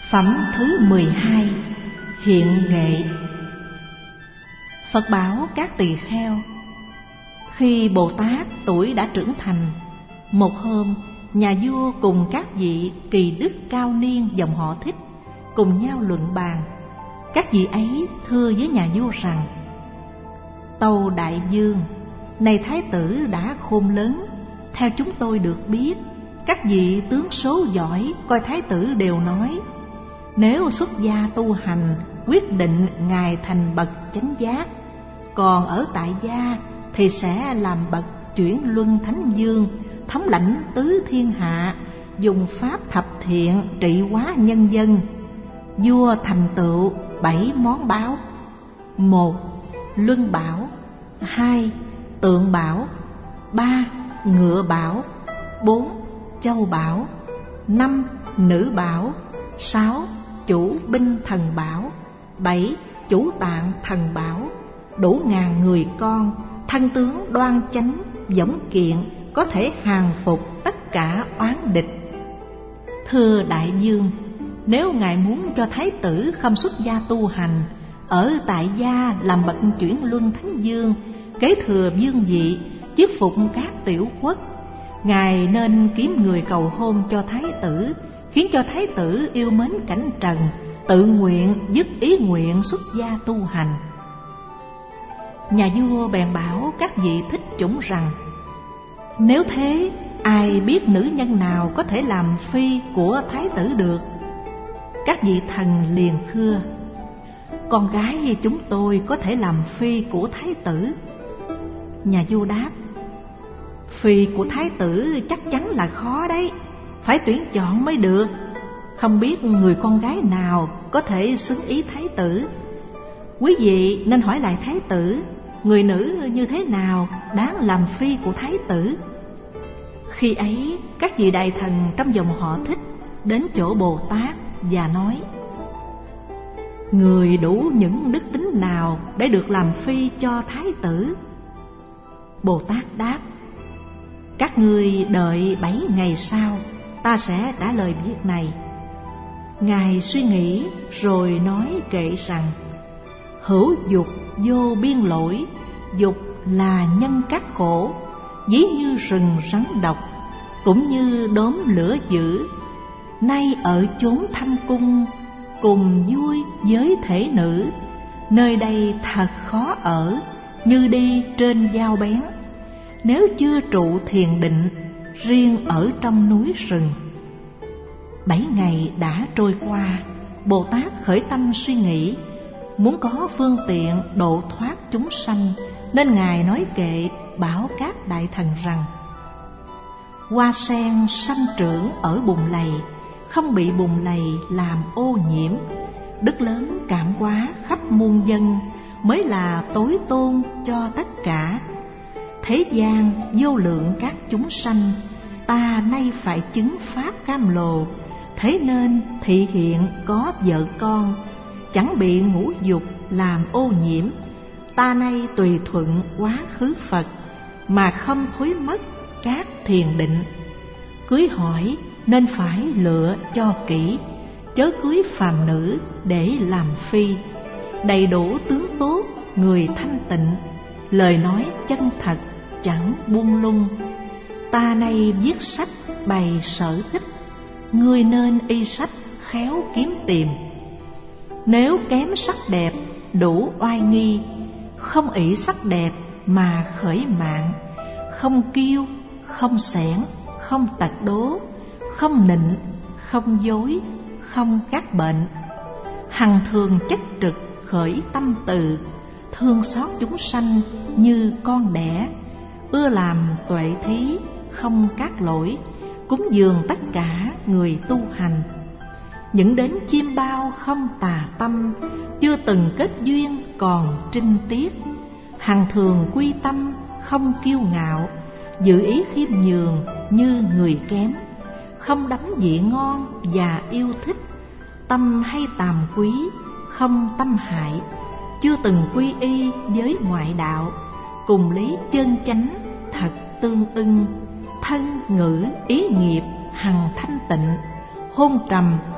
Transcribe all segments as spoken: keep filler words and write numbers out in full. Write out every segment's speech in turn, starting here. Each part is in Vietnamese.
Phẩm thứ mười hai. Hiện nghệ. Phật bảo các tỳ kheo: khi Bồ Tát tuổi đã trưởng thành, một hôm nhà vua cùng các vị kỳ đức cao niên dòng họ Thích cùng nhau luận bàn. Các vị ấy thưa với nhà vua rằng: tâu đại vương, này thái tử đã khôn lớn, theo chúng tôi được biết, các vị tướng số giỏi coi thái tử đều nói, nếu xuất gia tu hành, quyết định ngài thành bậc chánh giác. Còn ở tại gia thì sẽ làm bậc chuyển luân thánh vương, thống lãnh tứ thiên hạ, dùng pháp thập thiện trị hóa nhân dân. Vua thành tựu bảy món báo: một. Luân bảo. Hai. Tượng bảo. Ba. Ngựa bảo. Bốn. Châu bảo. Năm. Nữ bảo. Sáu. Chủ binh thần bảo. Bảy. Chủ tạng thần bảo. Đủ ngàn người con, thân tướng đoan chánh, dõng kiện, có thể hàng phục tất cả oán địch. Thưa đại vương, nếu ngài muốn cho thái tử không xuất gia tu hành, ở tại gia làm bậc chuyển luân thánh vương, kế thừa vương vị, chức phục các tiểu quốc, ngài nên kiếm người cầu hôn cho thái tử, khiến cho thái tử yêu mến cảnh trần, tự nguyện dứt ý nguyện xuất gia tu hành. Nhà vua bèn bảo các vị thích chủng rằng: nếu thế, ai biết nữ nhân nào có thể làm phi của thái tử được? Các vị thần liền thưa: con gái chúng tôi có thể làm phi của thái tử. Nhà vua đáp: phi của thái tử chắc chắn là khó đấy, phải tuyển chọn mới được. Không biết người con gái nào có thể xứng ý thái tử. Quý vị nên hỏi lại thái tử, người nữ như thế nào đáng làm phi của thái tử. Khi ấy, các vị đại thần trong dòng họ Thích đến chỗ Bồ Tát và nói: người đủ những đức tính nào để được làm phi cho thái tử? Bồ Tát đáp: các ngươi đợi bảy ngày sau, ta sẽ trả lời việc này. Ngài suy nghĩ rồi nói kệ rằng: hữu dục vô biên lỗi, dục là nhân các khổ, ví như rừng rắn độc, cũng như đốm lửa dữ. Nay ở chốn thâm cung, cùng vui với thể nữ, nơi đây thật khó ở, như đi trên dao bén. Nếu chưa trụ thiền định, riêng ở trong núi rừng. Bảy ngày đã trôi qua, Bồ Tát khởi tâm suy nghĩ, muốn có phương tiện độ thoát chúng sanh, nên ngài nói kệ bảo các đại thần rằng: hoa sen sanh trưởng ở bùn lầy, không bị bùn lầy làm ô nhiễm. Đức lớn cảm hóa khắp muôn dân, mới là tối tôn cho tất cả. Thế gian vô lượng các chúng sanh, ta nay phải chứng pháp cam lồ. Thế nên thị hiện có vợ con, chẳng bị ngũ dục làm ô nhiễm. Ta nay tùy thuận quá khứ Phật, mà không thối mất các thiền định. Cưới hỏi nên phải lựa cho kỹ, chớ cưới phàm nữ để làm phi. Đầy đủ tướng tốt, người thanh tịnh, lời nói chân thật, chẳng buông lung. Ta nay viết sách bày sở thích, ngươi nên y sách khéo kiếm tìm. Nếu kém sắc đẹp đủ oai nghi, không ỷ sắc đẹp mà khởi mạng. Không kiêu, không xẻn, không tật đố, không nịnh, không dối, không gắt bệnh. Hằng thường chất trực khởi tâm từ, thương xót chúng sanh như con đẻ. Ưa làm tuệ thí, không cát lỗi, cúng dường tất cả người tu hành. Những đến chim bao không tà tâm, chưa từng kết duyên còn trinh tiết. Hằng thường quy tâm không kiêu ngạo, giữ ý khiêm nhường như người kém. Không đắm vị ngon và yêu thích, tâm hay tàm quý, không tâm hại. Chưa từng quy y với ngoại đạo, cùng lý chân chánh thật tương ưng. Thân ngữ ý nghiệp hằng thanh tịnh, hôn trầm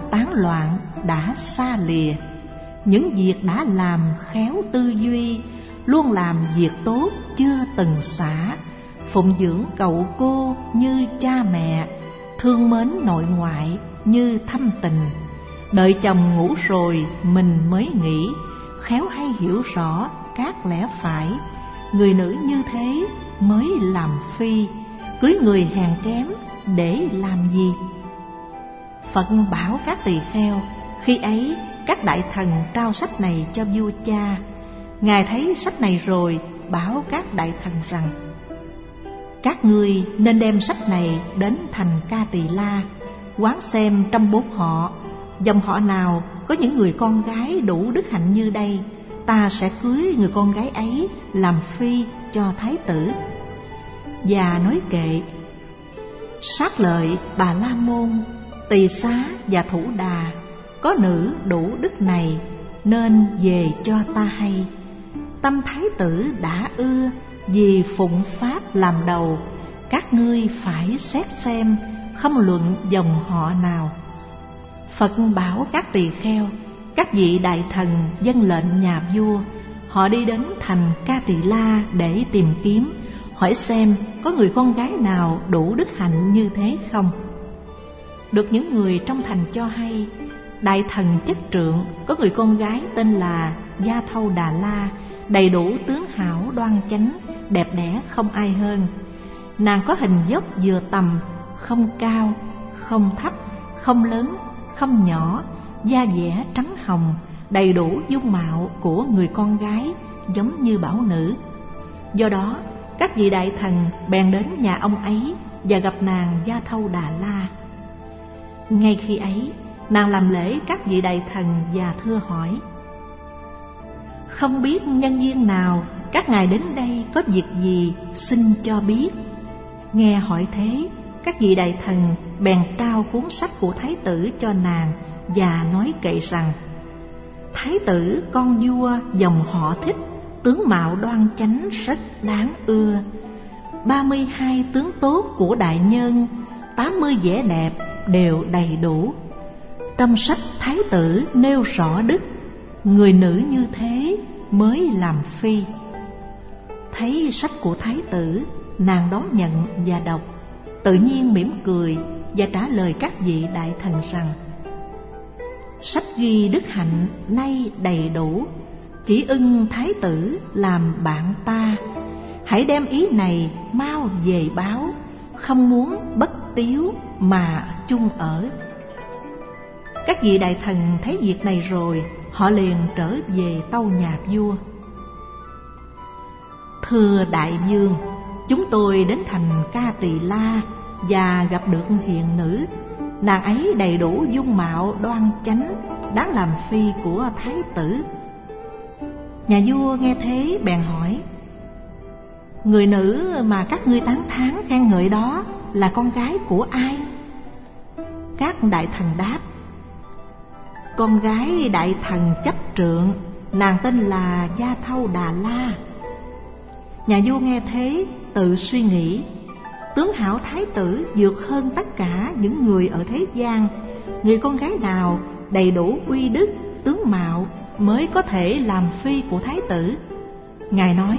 tán loạn đã xa lìa. Những việc đã làm khéo tư duy, luôn làm việc tốt chưa từng xả. Phụng dưỡng cậu cô như cha mẹ, thương mến nội ngoại như thâm tình. Đợi chồng ngủ rồi mình mới nghỉ, khéo hay hiểu rõ các lẽ phải. Người nữ như thế mới làm phi, cưới người hèn kém để làm gì? Phật bảo các tỳ kheo. Khi ấy các đại thần trao sách này cho vua cha. Ngài thấy sách này rồi bảo các đại thần rằng: các ngươi nên đem sách này đến thành Ca Tỳ La, quán xem trong bốn họ, dòng họ nào có những người con gái đủ đức hạnh như đây, ta sẽ cưới người con gái ấy làm phi cho thái tử. Và nói kệ: sát lợi Bà La Môn, Tỳ Xá và Thủ Đà, có nữ đủ đức này, nên về cho ta hay. Tâm thái tử đã ưa, vì phụng pháp làm đầu, các ngươi phải xét xem, không luận dòng họ nào. Phật bảo các tỳ kheo. Các vị đại thần vâng lệnh nhà vua. Họ đi đến thành Ca Tỳ La để tìm kiếm, hỏi xem có người con gái nào đủ đức hạnh như thế không. Được những người trong thành cho hay, đại thần chất trượng có người con gái tên là Gia Thâu Đà La, đầy đủ tướng hảo đoan chánh, đẹp đẽ không ai hơn. Nàng có hình dốc vừa tầm, không cao, không thấp, không lớn, không nhỏ, da dẻ trắng hồng, đầy đủ dung mạo của người con gái, giống như bảo nữ. Do đó các vị đại thần bèn đến nhà ông ấy và gặp nàng Gia Thâu Đà La. Ngay khi ấy nàng làm lễ các vị đại thần và thưa hỏi: không biết nhân duyên nào các ngài đến đây có việc gì, xin cho biết. Nghe hỏi thế, các vị đại thần bèn trao cuốn sách của thái tử cho nàng và nói kệ rằng: thái tử con vua dòng họ Thích, tướng mạo đoan chánh rất đáng ưa. Ba mươi hai tướng tốt của đại nhân, tám mươi vẻ đẹp đều đầy đủ. Trong sách thái tử nêu rõ đức, người nữ như thế mới làm phi. Thấy sách của thái tử, nàng đón nhận và đọc, tự nhiên mỉm cười và trả lời các vị đại thần rằng: sách ghi đức hạnh nay đầy đủ, chỉ ưng thái tử làm bạn ta. Hãy đem ý này mau về báo, không muốn bất tiếu mà chung ở. Các vị đại thần thấy việc này rồi, họ liền trở về tâu nhà vua: thưa đại vương, chúng tôi đến thành Ca Tỳ La và gặp được hiền nữ. Nàng ấy đầy đủ dung mạo đoan chánh, đáng làm phi của thái tử. Nhà vua nghe thế bèn hỏi: người nữ mà các ngươi tán thán khen ngợi đó là con gái của ai? Các đại thần đáp: con gái đại thần chấp trượng, nàng tên là Gia Thâu Đà La. Nhà vua nghe thế tự suy nghĩ: tướng hảo thái tử vượt hơn tất cả những người ở thế gian, người con gái nào đầy đủ uy đức, tướng mạo mới có thể làm phi của thái tử? Ngài nói: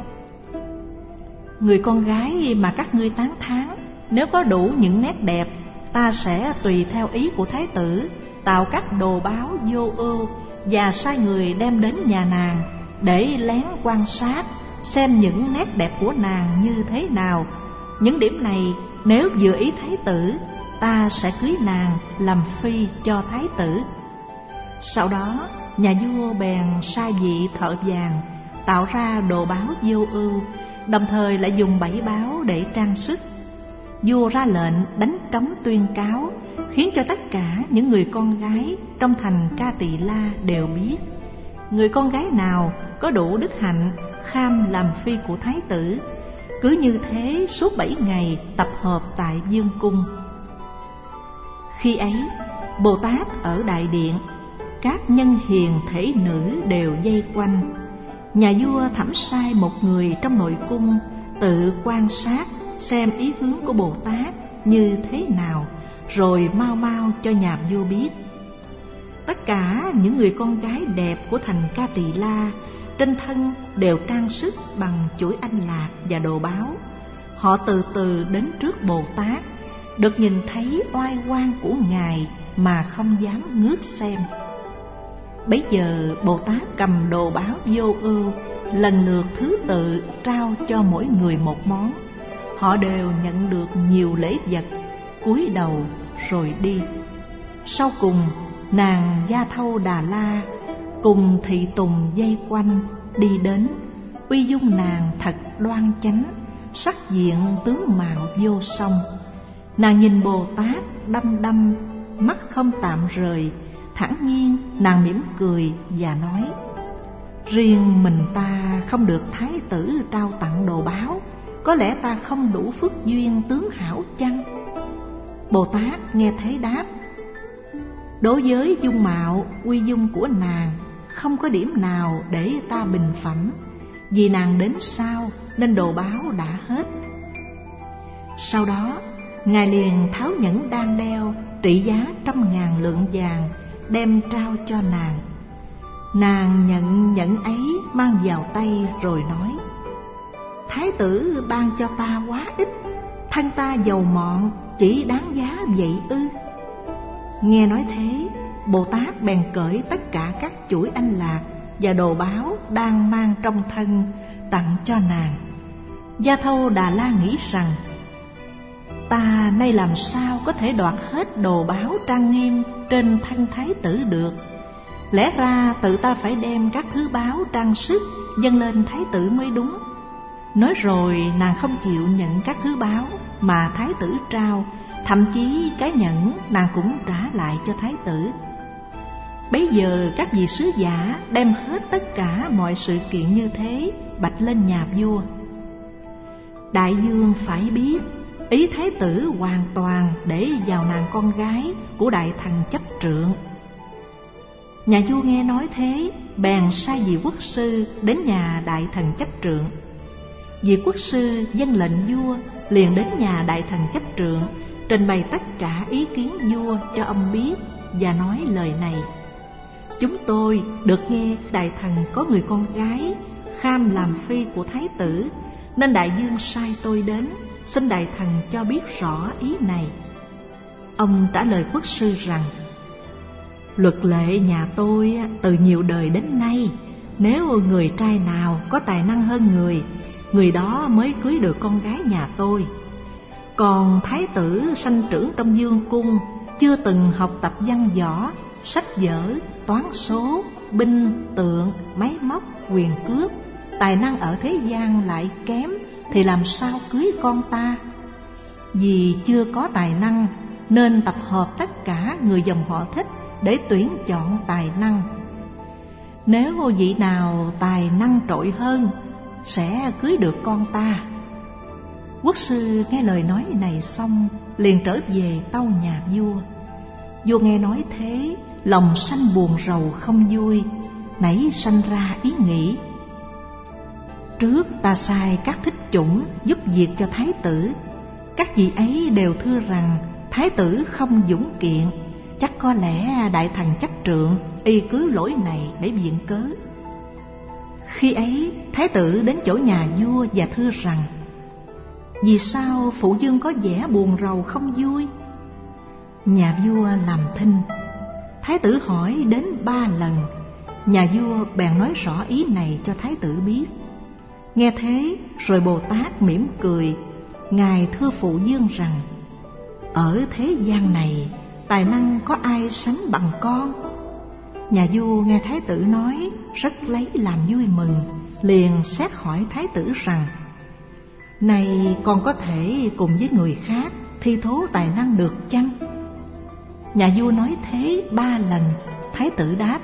người con gái mà các ngươi tán thán, nếu có đủ những nét đẹp, ta sẽ tùy theo ý của thái tử, tạo các đồ báo vô ưu và sai người đem đến nhà nàng để lén quan sát xem những nét đẹp của nàng như thế nào. Những điểm này nếu vừa ý thái tử, ta sẽ cưới nàng làm phi cho thái tử. Sau đó nhà vua bèn sai vị thợ vàng tạo ra đồ báo vô ưu, đồng thời lại dùng bảy báo để trang sức. Vua ra lệnh đánh trống tuyên cáo, khiến cho tất cả những người con gái trong thành Ca Tỳ La đều biết, người con gái nào có đủ đức hạnh kham làm phi của thái tử. Cứ như thế suốt bảy ngày tập hợp tại vương cung. Khi ấy Bồ Tát ở đại điện, các nhân hiền thể nữ đều vây quanh. Nhà vua thẩm sai một người trong nội cung tự quan sát xem ý hướng của Bồ Tát như thế nào, rồi mau mau cho nhà vua biết. Tất cả những người con gái đẹp của thành Ca Tỳ La trên thân đều trang sức bằng chuỗi anh lạc và đồ báo. Họ từ từ đến trước Bồ Tát, được nhìn thấy oai quang của Ngài mà không dám ngước xem. Bấy giờ Bồ Tát cầm đồ báo vô ưu, lần lượt thứ tự trao cho mỗi người một món. Họ đều nhận được nhiều lễ vật, cúi đầu rồi đi. Sau cùng, nàng Gia Thâu Đà La cùng thị tùng dây quanh đi đến. Uy dung nàng thật đoan chánh, sắc diện tướng mạo vô song. Nàng nhìn Bồ Tát đăm đăm, mắt không tạm rời. Thản nhiên nàng mỉm cười và nói: riêng mình ta không được thái tử trao tặng đồ báo, có lẽ ta không đủ phước duyên tướng hảo chăng? Bồ Tát nghe thế đáp: đối với dung mạo uy dung của nàng, không có điểm nào để ta bình phẩm. Vì nàng đến sau nên đồ báo đã hết. Sau đó Ngài liền tháo nhẫn đang đeo trị giá trăm ngàn lượng vàng, đem trao cho nàng. Nàng nhận nhẫn ấy mang vào tay rồi nói: thái tử ban cho ta quá ít, thân ta dầu mọn chỉ đáng giá vậy ư? Nghe nói thế, Bồ Tát bèn cởi tất cả các chuỗi anh lạc và đồ báo đang mang trong thân tặng cho nàng. Gia Thâu Đà La nghĩ rằng: ta nay làm sao có thể đoạt hết đồ báo trang nghiêm trên thân thái tử được? Lẽ ra tự ta phải đem các thứ báo trang sức dâng lên thái tử mới đúng. Nói rồi nàng không chịu nhận các thứ báo mà thái tử trao, thậm chí cái nhẫn nàng cũng trả lại cho thái tử. Bấy giờ các vị sứ giả đem hết tất cả mọi sự kiện như thế bạch lên nhà vua. Đại vương phải biết, ý thái tử hoàn toàn để vào nàng con gái của đại thần chấp trượng. Nhà vua nghe nói thế, bèn sai vị quốc sư đến nhà đại thần chấp trượng. Vị quốc sư vâng lệnh vua, liền đến nhà đại thần chấp trượng, trình bày tất cả ý kiến vua cho ông biết và nói lời này: chúng tôi được nghe đại thần có người con gái kham làm phi của thái tử, nên đại vương sai tôi đến, xin đại thần cho biết rõ ý này. Ông trả lời quốc sư rằng: luật lệ nhà tôi từ nhiều đời đến nay, nếu người trai nào có tài năng hơn người, người đó mới cưới được con gái nhà tôi. Còn thái tử sanh trưởng trong vương cung, chưa từng học tập văn võ, sách vở, toán số, binh tượng, máy móc, quyền cước, tài năng ở thế gian lại kém, thì làm sao cưới con ta? Vì chưa có tài năng nên tập hợp tất cả người dòng họ thích để tuyển chọn tài năng. Nếu vị nào tài năng trội hơn, sẽ cưới được con ta. Quốc sư nghe lời nói này xong, liền trở về tâu nhà vua. Vua nghe nói thế, lòng sanh buồn rầu không vui, nảy sanh ra ý nghĩ: trước ta sai các thích chủng giúp việc cho thái tử, các vị ấy đều thưa rằng thái tử không dũng kiện, chắc có lẽ đại thần chấp trượng y cứ lỗi này để viện cớ. Khi ấy thái tử đến chỗ nhà vua và thưa rằng: vì sao phụ vương có vẻ buồn rầu không vui? Nhà vua làm thinh. Thái tử hỏi đến ba lần, nhà vua bèn nói rõ ý này cho thái tử biết. Nghe thế rồi Bồ Tát mỉm cười, Ngài thưa phụ vương rằng: ở thế gian này, tài năng có ai sánh bằng con? Nhà vua nghe thái tử nói rất lấy làm vui mừng, liền xét hỏi thái tử rằng: này con có thể cùng với người khác thi thố tài năng được chăng? Nhà vua nói thế ba lần. Thái tử đáp: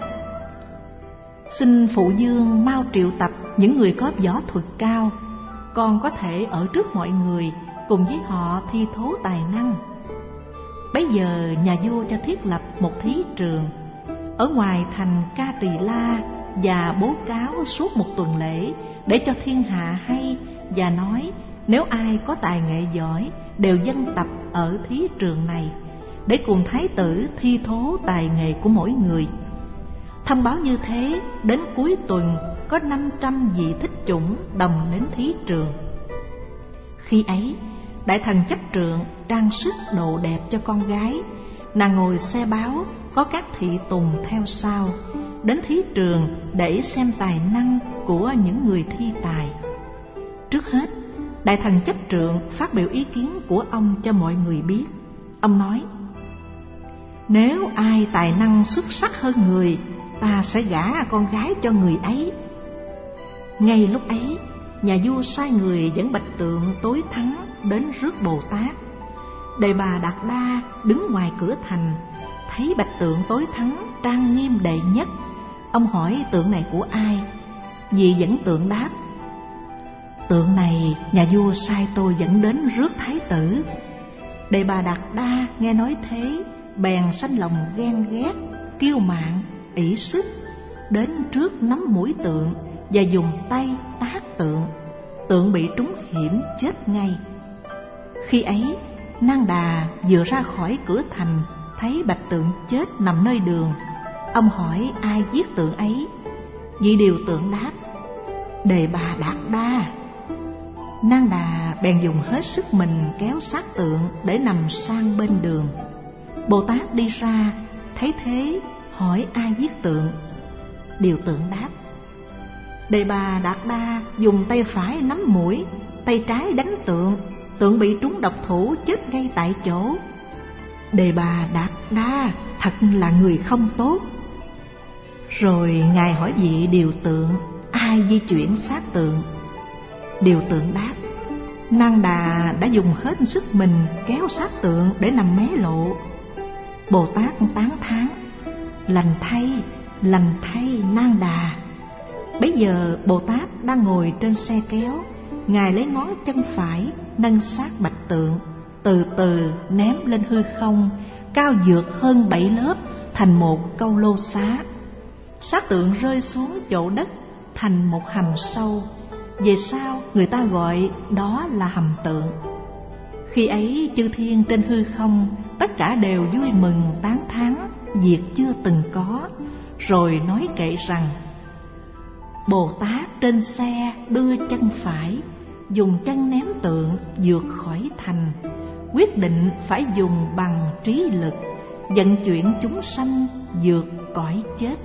xin phụ vương mau triệu tập những người có võ thuật cao, con có thể ở trước mọi người cùng với họ thi thố tài năng. Bấy giờ nhà vua cho thiết lập một thí trường ở ngoài thành Ca Tỳ La và bố cáo suốt một tuần lễ, để cho thiên hạ hay, và nói nếu ai có tài nghệ giỏi đều dân tập ở thí trường này. để cùng thái tử thi thố tài nghệ của mỗi người. Thông báo như thế, đến cuối tuần có năm trăm vị thích chủng đồng đến thí trường. Khi ấy, đại thần chấp trượng trang sức đồ đẹp cho con gái, nàng ngồi xe báo, có các thị tùng theo sau, đến thí trường để xem tài năng của những người thi tài. Trước hết, đại thần chấp trượng phát biểu ý kiến của ông cho mọi người biết. Ông nói: nếu ai tài năng xuất sắc hơn người, ta sẽ gả con gái cho người ấy. Ngay lúc ấy, nhà vua sai người dẫn bạch tượng tối thắng đến rước Bồ Tát. Đề Bà Đạt Đa đứng ngoài cửa thành, thấy bạch tượng tối thắng trang nghiêm đệ nhất. Ông hỏi tượng này của ai? Vị dẫn tượng đáp: tượng này nhà vua sai tôi dẫn đến rước thái tử. Đề Bà Đạt Đa nghe nói thế, bèn sanh lòng ghen ghét, kiêu mạn, ỷ sức, đến trước nắm mũi tượng và dùng tay tát tượng. Tượng bị trúng hiểm chết ngay. Khi ấy, Nang Đà vừa ra khỏi cửa thành, thấy bạch tượng chết nằm nơi đường. Ông hỏi ai giết tượng ấy. Vị điều tượng đáp: Đề Bà Đạt Đa. Nang Đà bèn dùng hết sức mình kéo xác tượng để nằm sang bên đường. Bồ Tát đi ra, thấy thế, hỏi ai giết tượng. Điều tượng đáp: Đề Bà Đạt Đa dùng tay phải nắm mũi, tay trái đánh tượng, tượng bị trúng độc thủ chết ngay tại chỗ. Đề Bà Đạt Đa thật là người không tốt. Rồi ngài hỏi vị điều tượng ai di chuyển xác tượng. Điều tượng đáp: Nang Đà đã dùng hết sức mình kéo xác tượng để nằm mé lộ. Bồ Tát tán thán: lành thay, lành thay Nang Đà. Bấy giờ Bồ Tát đang ngồi trên xe kéo, ngài lấy ngón chân phải nâng xác bạch tượng, từ từ ném lên hư không, cao vượt hơn bảy lớp thành một câu lô xá. Xác tượng rơi xuống chỗ đất thành một hầm sâu. Về sau người ta gọi đó là hầm tượng. Khi ấy chư thiên trên hư không tất cả đều vui mừng tán thán việc chưa từng có, rồi nói kệ rằng: Bồ Tát trên xe đưa chân phải, dùng chân ném tượng vượt khỏi thành, quyết định phải dùng bằng trí lực vận chuyển chúng sanh vượt cõi chết.